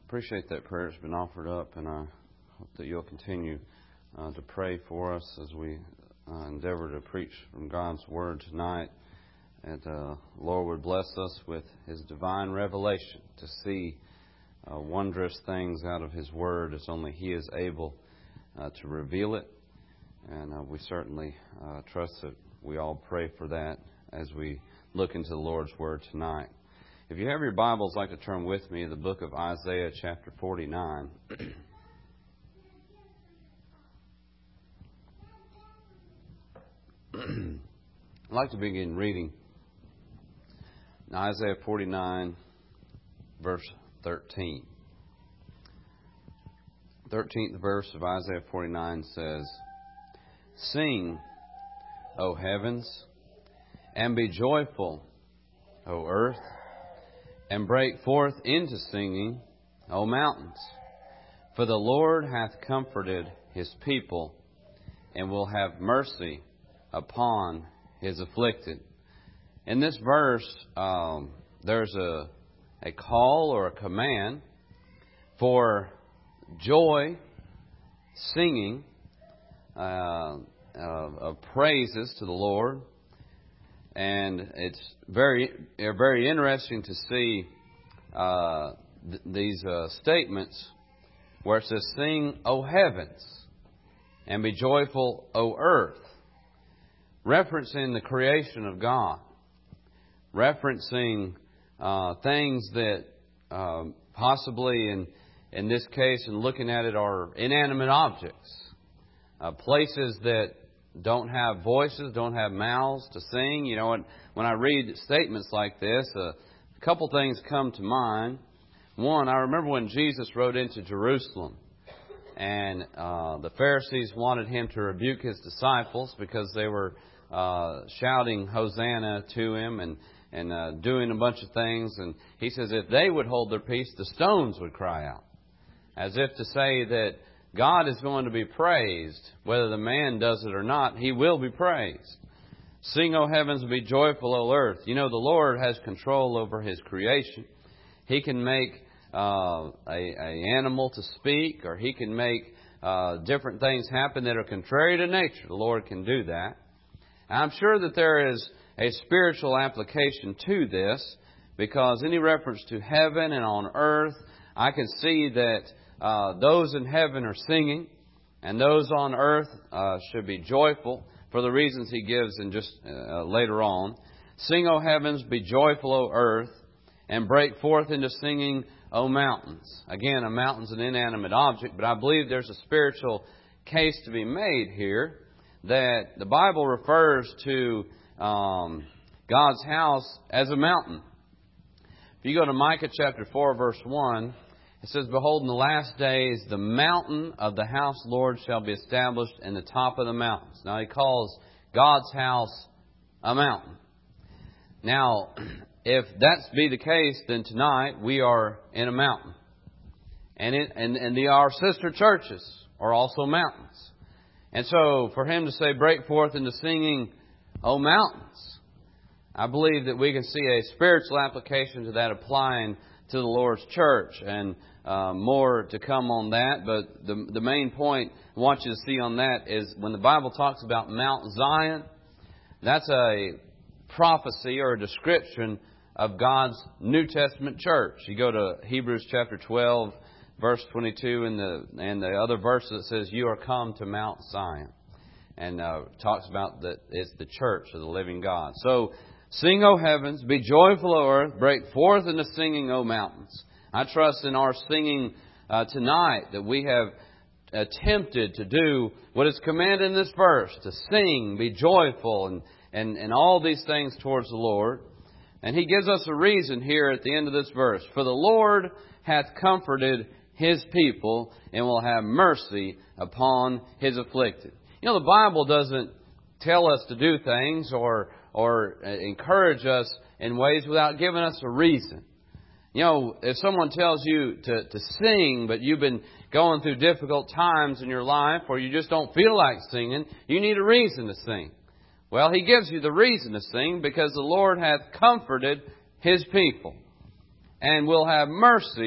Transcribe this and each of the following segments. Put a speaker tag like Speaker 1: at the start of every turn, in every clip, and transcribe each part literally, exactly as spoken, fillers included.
Speaker 1: appreciate that prayer that's been offered up, and I hope that you'll continue uh, to pray for us as we uh, endeavor to preach from God's Word tonight. And uh, Lord would bless us with His divine revelation to see uh, wondrous things out of His Word as only He is able uh, to reveal it. And uh, we certainly uh, trust that we all pray for that as we look into the Lord's Word tonight. If you have your Bibles, I'd like to turn with me to the book of Isaiah chapter forty-nine. I'd like to begin reading Isaiah forty-nine, verse thirteen. thirteenth verse of Isaiah forty-nine says, "Sing, O heavens, and be joyful, O earth, and break forth into singing, O mountains. For the Lord hath comforted His people, and will have mercy upon His afflicted." In this verse, um, there's a, a call or a command for joy, singing, uh, of, of praises to the Lord. And it's very, very interesting to see uh, th- these uh, statements where it says, "Sing, O heavens, and be joyful, O earth," referencing the creation of God, referencing uh, things that uh, possibly, in in this case, and looking at it, are inanimate objects, uh, places that don't have voices, don't have mouths to sing. You know, when, when I read statements like this, uh, a couple things come to mind. One, I remember when Jesus rode into Jerusalem, and uh, the Pharisees wanted Him to rebuke His disciples because they were uh, shouting Hosanna to Him and, and uh, doing a bunch of things. And He says if they would hold their peace, the stones would cry out. As if to say that God is going to be praised. Whether the man does it or not, He will be praised. "Sing, O heavens, and be joyful, O earth." You know, the Lord has control over His creation. He can make uh, a, a animal to speak, or He can make uh, different things happen that are contrary to nature. The Lord can do that. And I'm sure that there is a spiritual application to this, because any reference to heaven and on earth, I can see that Uh, those in heaven are singing, and those on earth uh, should be joyful for the reasons He gives in just uh, later on. "Sing, O heavens, be joyful, O earth, and break forth into singing, O mountains." Again, a mountain's an inanimate object, but I believe there's a spiritual case to be made here that the Bible refers to um, God's house as a mountain. If you go to Micah chapter four, verse one, it says, "Behold, in the last days the mountain of the house Lord shall be established in the top of the mountains." Now He calls God's house a mountain. Now, if that's be the case, then tonight we are in a mountain. And it, and, and the, our sister churches are also mountains. And so for Him to say, "Break forth into singing, O mountains," I believe that we can see a spiritual application to that applying to the Lord's church, and uh, more to come on that. But the the main point I want you to see on that is when the Bible talks about Mount Zion, that's a prophecy or a description of God's New Testament church. You go to Hebrews chapter twelve, verse twenty-two, and the and the other verse that says, "You are come to Mount Zion," and uh, talks about that it's the church of the living God. So, "Sing, O heavens, be joyful, O earth, break forth into singing, O mountains." I trust in our singing uh, tonight that we have attempted to do what is commanded in this verse, to sing, be joyful, and, and, and all these things towards the Lord. And He gives us a reason here at the end of this verse. "For the Lord hath comforted His people, and will have mercy upon His afflicted." You know, the Bible doesn't tell us to do things or or encourage us in ways without giving us a reason. You know, if someone tells you to, to sing, but you've been going through difficult times in your life, or you just don't feel like singing, you need a reason to sing. Well, He gives you the reason to sing because the Lord hath comforted His people and will have mercy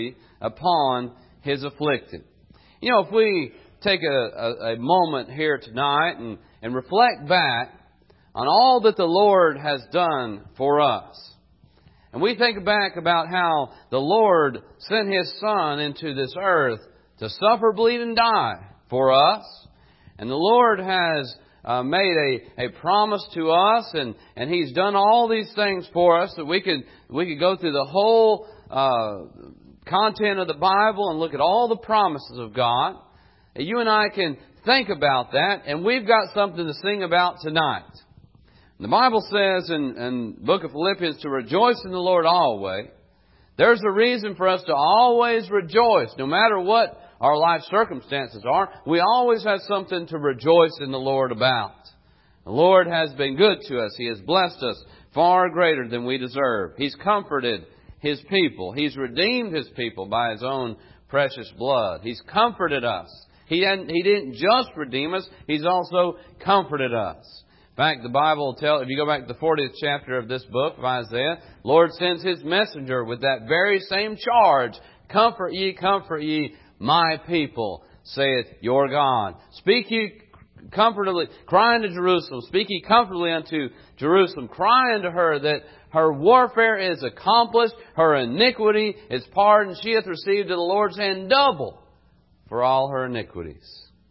Speaker 1: upon His afflicted. You know, if we take a, a, a moment here tonight and, and reflect back on all that the Lord has done for us, and we think back about how the Lord sent His Son into this earth to suffer, bleed, and die for us, and the Lord has uh, made a, a promise to us, and, and He's done all these things for us that we could we could go through the whole uh, content of the Bible and look at all the promises of God. You and I can think about that, and we've got something to sing about tonight. The Bible says in, in the book of Philippians to rejoice in the Lord always. There's a reason for us to always rejoice, no matter what our life circumstances are. We always have something to rejoice in the Lord about. The Lord has been good to us. He has blessed us far greater than we deserve. He's comforted His people. He's redeemed His people by His own precious blood. He's comforted us. He didn't, he didn't just redeem us, He's also comforted us. In fact, the Bible will tell, if you go back to the fortieth chapter of this book of Isaiah, the Lord sends His messenger with that very same charge. Comfort ye, comfort ye, my people, saith your God. Speak ye comfortably, cry unto Jerusalem. Speak ye comfortably unto Jerusalem. Cry unto her that her warfare is accomplished, her iniquity is pardoned. She hath received of the Lord's hand double for all her iniquities.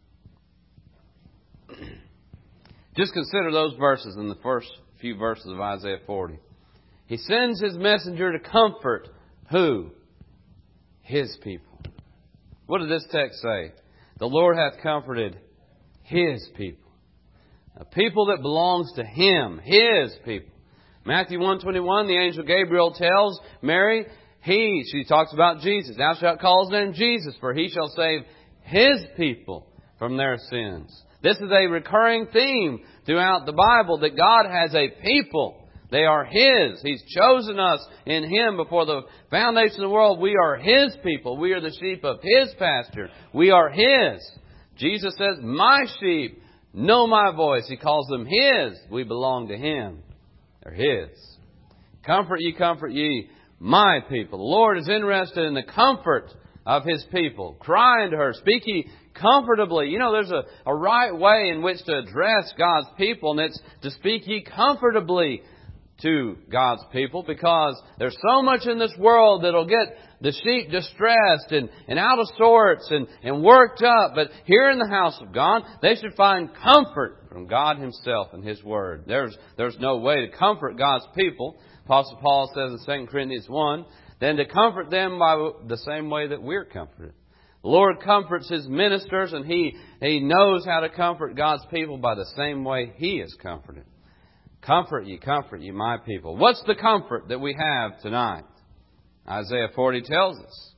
Speaker 1: Just consider those verses in the first few verses of Isaiah forty. He sends His messenger to comfort who? His people. What does this text say? The Lord hath comforted His people. A people that belongs to Him. His people. Matthew one twenty-one, the angel Gabriel tells Mary, He, she talks about Jesus. Thou shalt call His name Jesus, for He shall save His people from their sins. This is a recurring theme throughout the Bible, that God has a people. They are His. He's chosen us in Him before the foundation of the world. We are His people. We are the sheep of His pasture. We are His. Jesus says, my sheep know my voice. He calls them His. We belong to Him. They're His. Comfort ye, comfort ye, my people. The Lord is interested in the comfort of His people. Cry unto her. Speak ye comfortably. You know, there's a, a right way in which to address God's people, and it's to speak ye comfortably to God's people, because there's so much in this world that'll get the sheep distressed and, and out of sorts and, and worked up. But here in the house of God, they should find comfort from God Himself and His Word. There's, there's no way to comfort God's people. Apostle Paul says in Second Corinthians one, than to comfort them by the same way that we're comforted. The Lord comforts His ministers, and He, He knows how to comfort God's people by the same way He is comforted. Comfort ye, comfort ye, my people. What's the comfort that we have tonight? Isaiah forty tells us.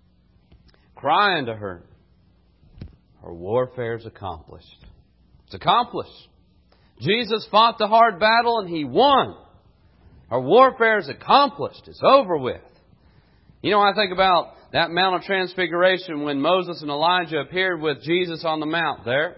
Speaker 1: Cry unto her. Her warfare is accomplished. It's accomplished. Jesus fought the hard battle and He won. Her warfare is accomplished. It's over with. You know, I think about that Mount of Transfiguration when Moses and Elijah appeared with Jesus on the mount there.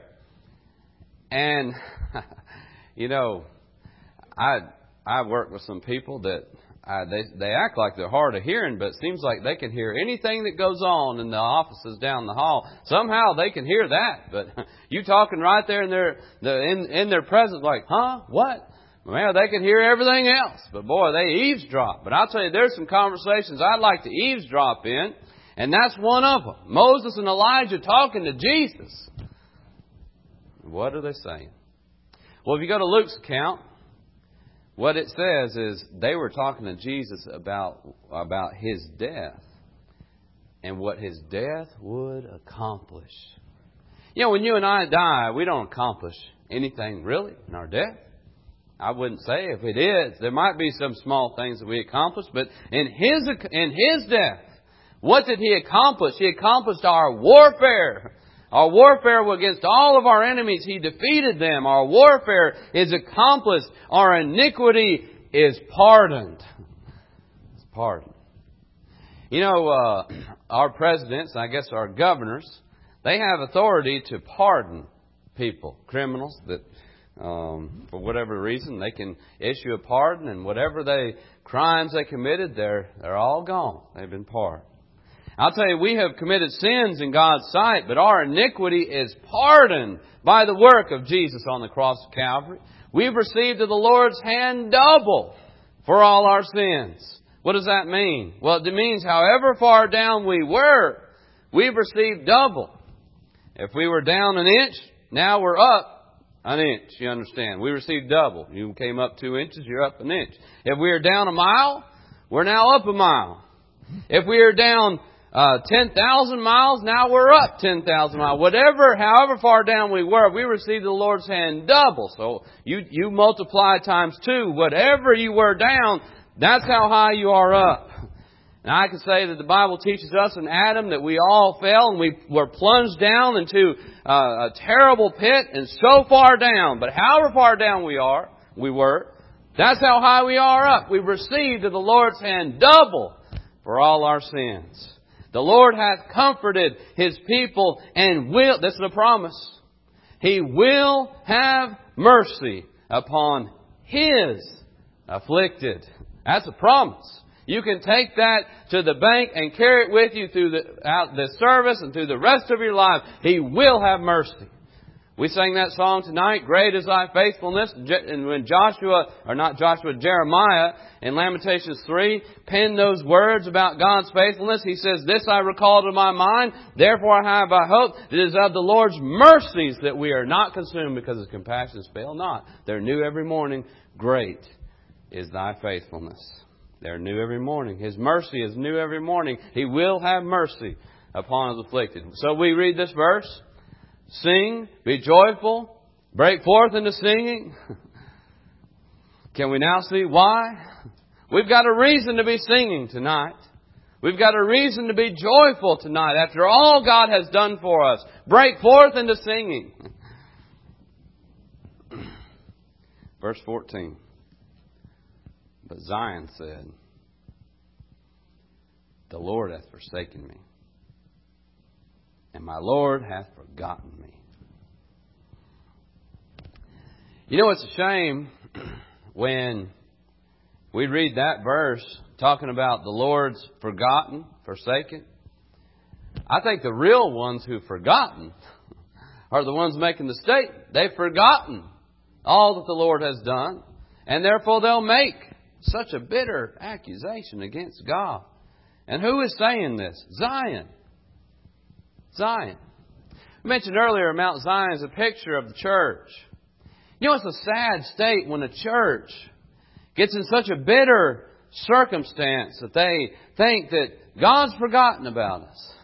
Speaker 1: And, you know, I I work with some people that I, they they act like they're hard of hearing, but it seems like they can hear anything that goes on in the offices down the hall. Somehow they can hear that, but you talking right there in their the in in their presence, like, huh, what? Well, they can hear everything else, but boy, they eavesdrop. But I'll tell you, there's some conversations I'd like to eavesdrop in, and that's one of them. Moses and Elijah talking to Jesus. What are they saying? Well, if you go to Luke's account, what it says is they were talking to Jesus about, about His death and what His death would accomplish. You know, when you and I die, we don't accomplish anything really in our death. I wouldn't say if it is. There might be some small things that we accomplish, but in His, in His death, what did He accomplish? He accomplished our warfare. Our warfare against all of our enemies, He defeated them. Our warfare is accomplished. Our iniquity is pardoned. It's pardoned. You know, uh, our presidents, I guess our governors, they have authority to pardon people, criminals that, um, for whatever reason, they can issue a pardon, and whatever they crimes they committed, they're they're all gone. They've been pardoned. I'll tell you, we have committed sins in God's sight, but our iniquity is pardoned by the work of Jesus on the cross of Calvary. We've received of the Lord's hand double for all our sins. What does that mean? Well, it means however far down we were, we've received double. If we were down an inch, now we're up an inch. You understand? We received double. You came up two inches, you're up an inch. If we are down a mile, we're now up a mile. If we are down uh, ten thousand miles, now we're up ten thousand miles. Whatever, however far down we were, we received the Lord's hand double. So you, you multiply times two. Whatever you were down, that's how high you are up. And I can say that the Bible teaches us in Adam that we all fell and we were plunged down into uh, a terrible pit and so far down. But however far down we are, we were, that's how high we are up. We've received of the Lord's hand double for all our sins. The Lord hath comforted His people and will, this is a promise, He will have mercy upon His afflicted. That's a promise. You can take that to the bank and carry it with you through the, out the service and through the rest of your life. He will have mercy. We sang that song tonight, Great is Thy Faithfulness. And when Joshua, or not Joshua, Jeremiah in Lamentations three penned those words about God's faithfulness, he says, This I recall to my mind, therefore have I hope. It is of the Lord's mercies that we are not consumed because His compassions fail not. They're new every morning. Great is Thy faithfulness. They're new every morning. His mercy is new every morning. He will have mercy upon His afflicted. So we read this verse. Sing, be joyful, break forth into singing. Can we now see why? We've got a reason to be singing tonight. We've got a reason to be joyful tonight after all God has done for us. Break forth into singing. Verse fourteen. But Zion said, The Lord hath forsaken me, and my Lord hath forgotten me. You know, it's a shame when we read that verse talking about the Lord's forgotten, forsaken. I think the real ones who've forgotten are the ones making the statement. They've forgotten all that the Lord has done, and therefore they'll make such a bitter accusation against God. And who is saying this? Zion. Zion. I mentioned earlier Mount Zion is a picture of the church. You know, it's a sad state when a church gets in such a bitter circumstance that they think that God's forgotten about us.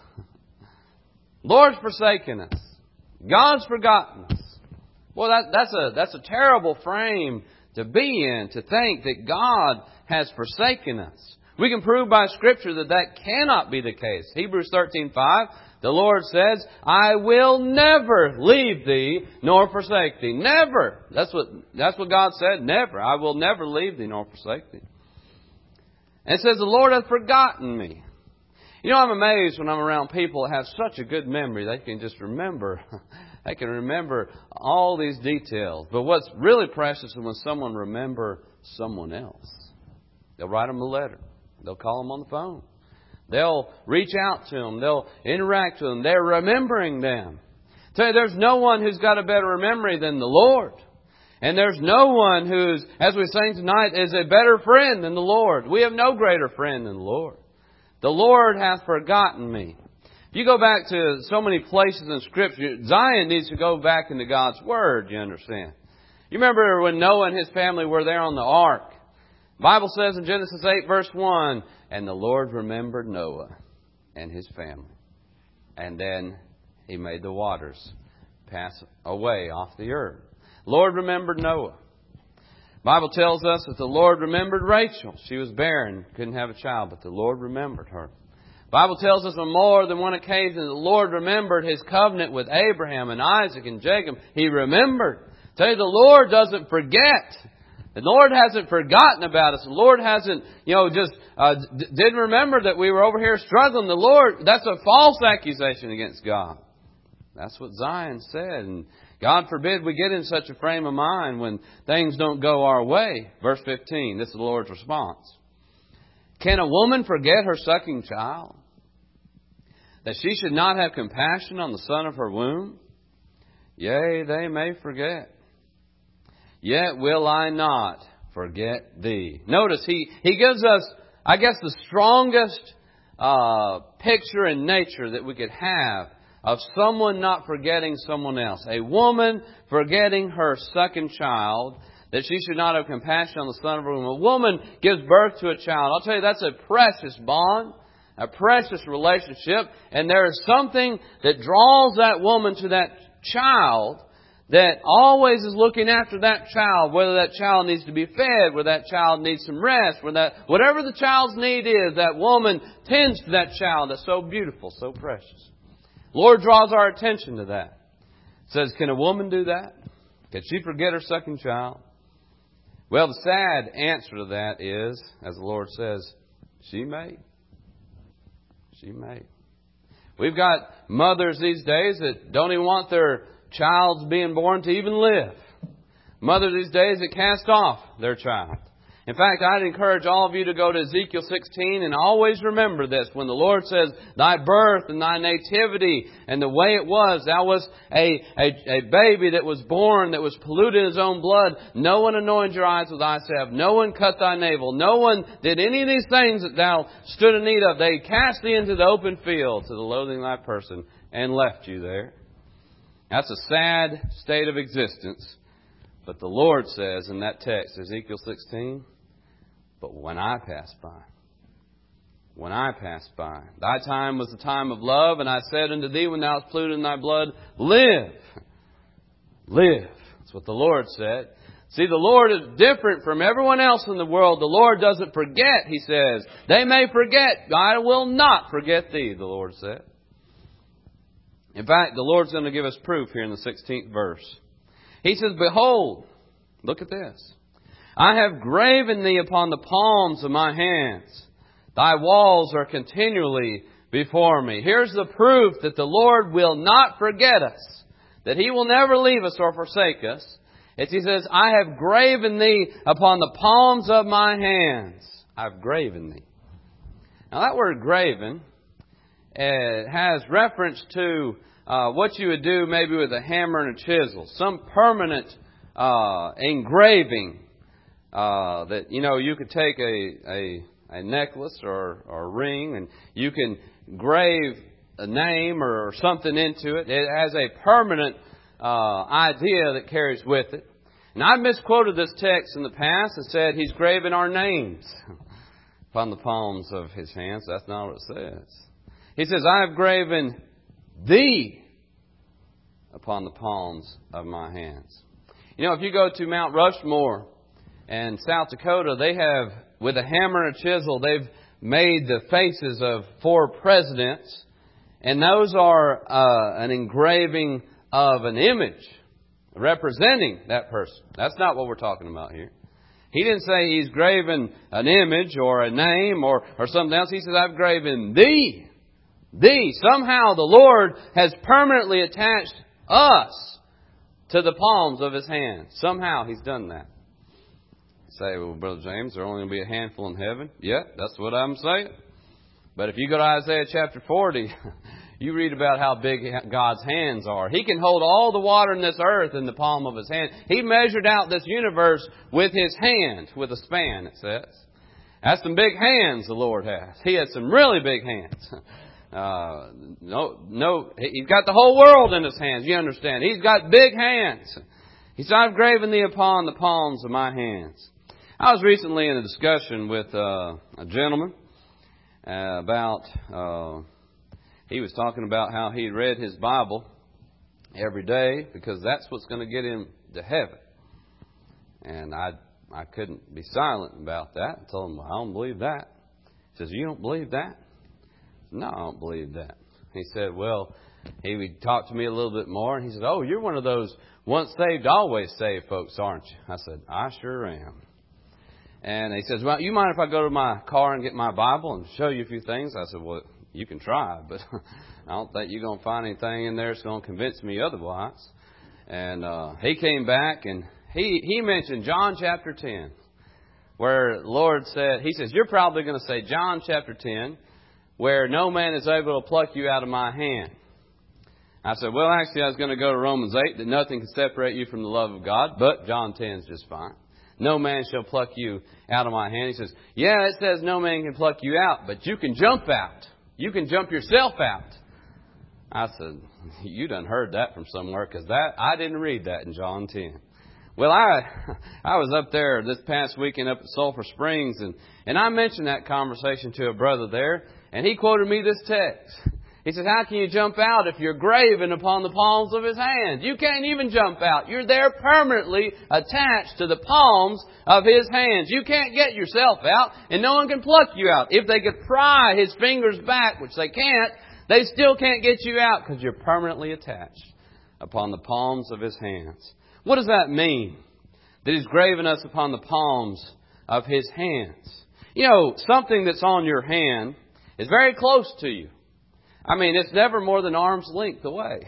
Speaker 1: Lord's forsaken us. God's forgotten us. Well, that, that's a that's a terrible frame to be in, to think that God has forsaken us. We can prove by Scripture that that cannot be the case. Hebrews thirteen five, the Lord says, I will never leave thee nor forsake thee. Never. That's what, that's what God said. Never. I will never leave thee nor forsake thee. And it says, the Lord hath forgotten me. You know, I'm amazed when I'm around people that have such a good memory. They can just remember. They can remember all these details. But what's really precious is when someone remembers someone else. They'll write them a letter. They'll call them on the phone. They'll reach out to them. They'll interact with them. They're remembering them. Tell you, there's no one who's got a better memory than the Lord. And there's no one who's, as we sang tonight, is a better friend than the Lord. We have no greater friend than the Lord. The Lord hath forgotten me. If you go back to so many places in Scripture, Zion needs to go back into God's Word, you understand. You remember when Noah and his family were there on the ark. The Bible says in Genesis eight verse one, and the Lord remembered Noah and his family. And then He made the waters pass away off the earth. Lord remembered Noah. The Bible tells us that the Lord remembered Rachel. She was barren, couldn't have a child, but the Lord remembered her. The Bible tells us on more than one occasion that the Lord remembered His covenant with Abraham and Isaac and Jacob. He remembered. I tell you, the Lord doesn't forget. The Lord hasn't forgotten about us. The Lord hasn't, you know, just uh, d- didn't remember that we were over here struggling. The Lord, that's a false accusation against God. That's what Zion said. And God forbid we get in such a frame of mind when things don't go our way. Verse fifteen, this is the Lord's response. Can a woman forget her sucking child? that she should not have compassion on the son of her womb? Yea, they may forget. Yet will I not forget thee. Notice, he, he gives us, I guess, the strongest uh, picture in nature that we could have of someone not forgetting someone else. A woman forgetting her second child, that she should not have compassion on the son of her womb. A woman gives birth to a child. I'll tell you, that's a precious bond, a precious relationship. And there is something that draws that woman to that child that always is looking after that child, whether that child needs to be fed, whether that child needs some rest, whether that, whatever the child's need is, that woman tends to that child. That's so beautiful, so precious. Lord draws our attention to that. Says, can a woman do that? Can she forget her second child? Well, the sad answer to that is, as the Lord says, she may. She may. We've got mothers these days that don't even want their child's being born to even live. Mothers these days that cast off their child. In fact, I'd encourage all of you to go to Ezekiel sixteen and always remember this. When the Lord says, thy birth and thy nativity and the way it was, that was a, a, a baby that was born that was polluted in his own blood. No one anointed your eyes with eye salve. No one cut thy navel. No one did any of these things that thou stood in need of. They cast thee into the open field to the loathing of thy person and left you there. That's a sad state of existence. But the Lord says in that text, Ezekiel sixteen, but when I pass by, when I pass by, thy time was the time of love, and I said unto thee when thou wast polluted in thy blood, live. Live. That's what the Lord said. See, the Lord is different from everyone else in the world. The Lord doesn't forget, He says. They may forget. I will not forget thee, the Lord said. In fact, the Lord's going to give us proof here in the sixteenth verse. He says, behold, look at this. I have graven thee upon the palms of my hands. Thy walls are continually before me. Here's the proof that the Lord will not forget us, that He will never leave us or forsake us. It's, He says, I have graven thee upon the palms of my hands. I've graven thee. Now that word graven uh, has reference to uh, what you would do maybe with a hammer and a chisel. Some permanent uh, engraving uh, that, you know, you could take a, a, a necklace or, or a ring and you can grave a name or something into it. It has a permanent uh, idea that carries with it. And I've misquoted this text in the past and said He's graven our names upon the palms of His hands. That's not what it says. He says, I have graven thee upon the palms of my hands. You know, if you go to Mount Rushmore and South Dakota, they have, with a hammer and a chisel, they've made the faces of four presidents. And those are uh, an engraving of an image representing that person. That's not what we're talking about here. He didn't say He's graven an image or a name or, or something else. He says, I've graven thee. Thee. Somehow the Lord has permanently attached us to the palms of His hands. Somehow He's done that. You say, well, Brother James, there are only going to be a handful in heaven. Yeah, that's what I'm saying. But if you go to Isaiah chapter forty, you read about how big God's hands are. He can hold all the water in this earth in the palm of His hand. He measured out this universe with His hand, with a span, it says. That's some big hands the Lord has. He has some really big hands. Uh, no, no, He's got the whole world in His hands. You understand? He's got big hands. He said, I've graven thee upon the palms of my hands. I was recently in a discussion with uh, a gentleman uh, about... Uh, He was talking about how he read his Bible every day because that's what's going to get him to heaven. And I I couldn't be silent about that. I told him, well, I don't believe that. He says, you don't believe that? No, I don't believe that. He said, well, he would talk to me a little bit more. And he said, oh, you're one of those once saved, always saved folks, aren't you? I said, I sure am. And he says, well, you mind if I go to my car and get my Bible and show you a few things? I said, well, you can try, but I don't think you're going to find anything in there that's going to convince me otherwise. And uh, he came back and he, he mentioned John chapter ten, where the Lord said, He says, you're probably going to say John chapter ten, where no man is able to pluck you out of my hand. I said, well, actually, I was going to go to Romans eight, that nothing can separate you from the love of God, but John ten is just fine. No man shall pluck you out of my hand. He says, yeah, it says no man can pluck you out, but you can jump out. You can jump yourself out. I said, you done heard that from somewhere, because that I didn't read that in John ten. Well, I I was up there this past weekend up at Sulphur Springs, and, and I mentioned that conversation to a brother there, and he quoted me this text. He said, how can you jump out if you're graven upon the palms of His hands? You can't even jump out. You're there permanently attached to the palms of His hands. You can't get yourself out, and no one can pluck you out. If they could pry His fingers back, which they can't, they still can't get you out because you're permanently attached upon the palms of His hands. What does that mean? That He's graven us upon the palms of His hands. You know, something that's on your hand is very close to you. I mean, it's never more than arm's length away.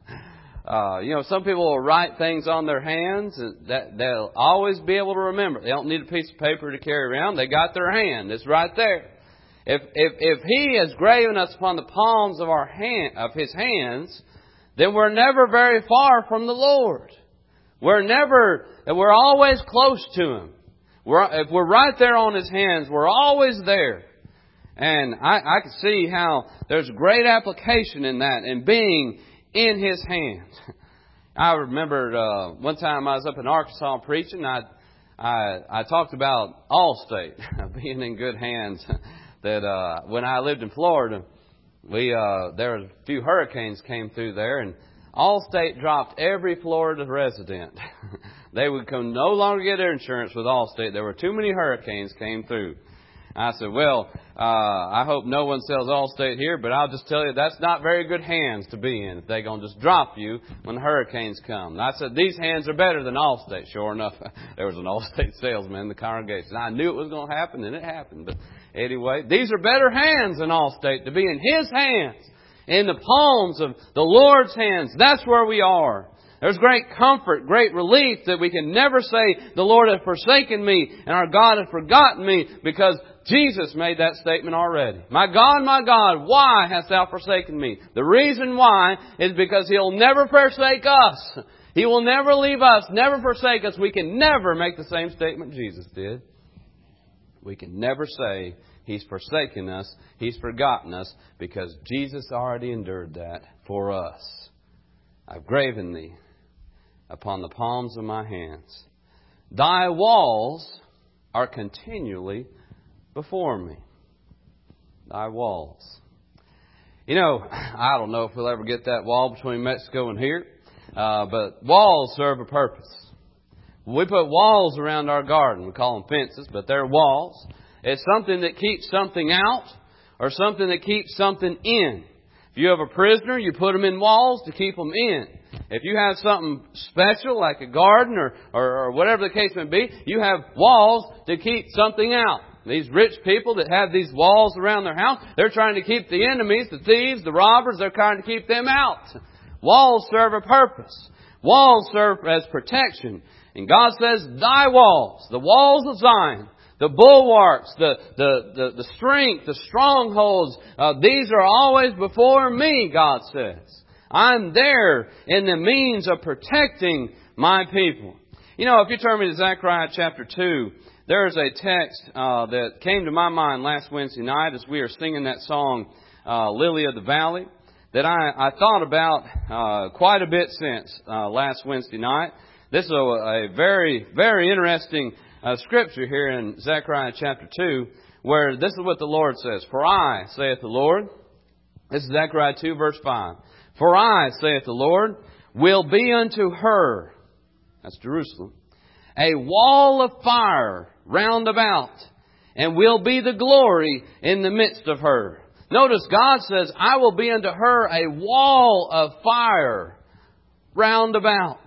Speaker 1: Uh, you know, some people will write things on their hands that they'll always be able to remember. They don't need a piece of paper to carry around. They got their hand. It's right there. If if if He has graven us upon the palms of our hand of His hands, then we're never very far from the Lord. We're never. We're always close to Him. We're if we're right there on His hands, we're always there. And I, I can see how there's great application in that, in being in His hands. I remember uh, one time I was up in Arkansas preaching. I I, I talked about Allstate being in good hands. That uh, when I lived in Florida, we uh, there were a few hurricanes came through there, and Allstate dropped every Florida resident. They would come no longer get their insurance with Allstate. There were too many hurricanes came through. I said, well, uh, I hope no one sells Allstate here, but I'll just tell you that's not very good hands to be in if they're going to just drop you when the hurricanes come. And I said, these hands are better than Allstate. Sure enough, there was an Allstate salesman in the congregation. I knew it was going to happen, and it happened. But anyway, these are better hands than Allstate to be in His hands, in the palms of the Lord's hands. That's where we are. There's great comfort, great relief that we can never say, the Lord has forsaken me and our God has forgotten me, because Jesus made that statement already. My God, my God, why hast Thou forsaken me? The reason why is because He'll never forsake us. He will never leave us, never forsake us. We can never make the same statement Jesus did. We can never say He's forsaken us, He's forgotten us, because Jesus already endured that for us. I've graven Thee upon the palms of my hands. Thy walls are continually before me. Thy walls. You know, I don't know if we'll ever get that wall between Mexico and here, uh, but walls serve a purpose. We put walls around our garden. We call them fences, but they're walls. It's something that keeps something out or something that keeps something in. If you have a prisoner, you put them in walls to keep them in. If you have something special like a garden or, or, or whatever the case may be, you have walls to keep something out. These rich people that have these walls around their house, they're trying to keep the enemies, the thieves, the robbers, they're trying to keep them out. Walls serve a purpose. Walls serve as protection. And God says, thy walls, the walls of Zion, the bulwarks, the, the, the, the strength, the strongholds, uh, these are always before me, God says. I'm there in the means of protecting my people. You know, if you turn me to Zechariah chapter two, there's a text uh, that came to my mind last Wednesday night as we were singing that song, uh, Lily of the Valley, that I, I thought about uh, quite a bit since uh, last Wednesday night. This is a, a very, very interesting uh, scripture here in Zechariah chapter two, where this is what the Lord says. For I, saith the Lord, this is Zechariah two verse five. For I, saith the Lord, will be unto her, that's Jerusalem, a wall of fire round about, and will be the glory in the midst of her. Notice God says, I will be unto her a wall of fire round about.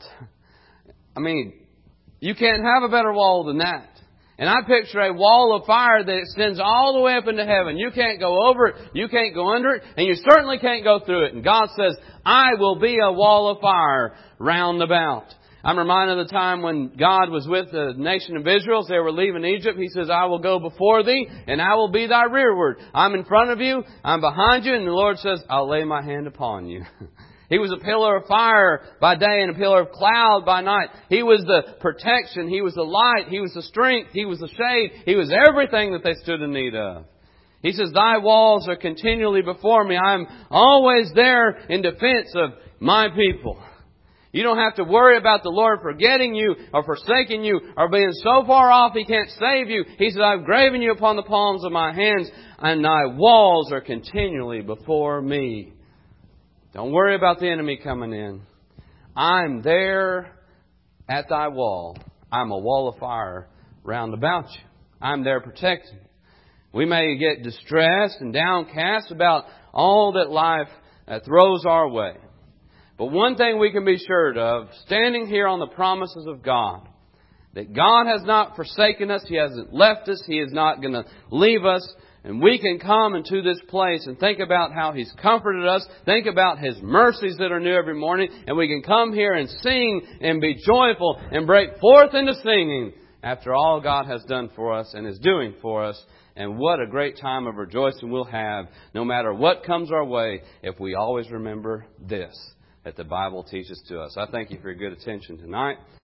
Speaker 1: I mean, you can't have a better wall than that. And I picture a wall of fire that extends all the way up into heaven. You can't go over it, you can't go under it, and you certainly can't go through it. And God says, I will be a wall of fire round about. I'm reminded of the time when God was with the nation of Israel as they were leaving Egypt. He says, I will go before thee, and I will be thy rearward. I'm in front of you, I'm behind you, and the Lord says, I'll lay my hand upon you. He was a pillar of fire by day and a pillar of cloud by night. He was the protection. He was the light. He was the strength. He was the shade. He was everything that they stood in need of. He says, thy walls are continually before me. I'm always there in defense of my people. You don't have to worry about the Lord forgetting you or forsaking you or being so far off He can't save you. He says, I've graven you upon the palms of my hands, and thy walls are continually before me. Don't worry about the enemy coming in. I'm there at thy wall. I'm a wall of fire round about you. I'm there protecting you. We may get distressed and downcast about all that life uh, throws our way. But one thing we can be sure of, standing here on the promises of God, that God has not forsaken us. He hasn't left us. He is not going to leave us. And we can come into this place and think about how He's comforted us. Think about His mercies that are new every morning. And we can come here and sing and be joyful and break forth into singing after all God has done for us and is doing for us. And what a great time of rejoicing we'll have no matter what comes our way if we always remember this that the Bible teaches to us. I thank you for your good attention tonight.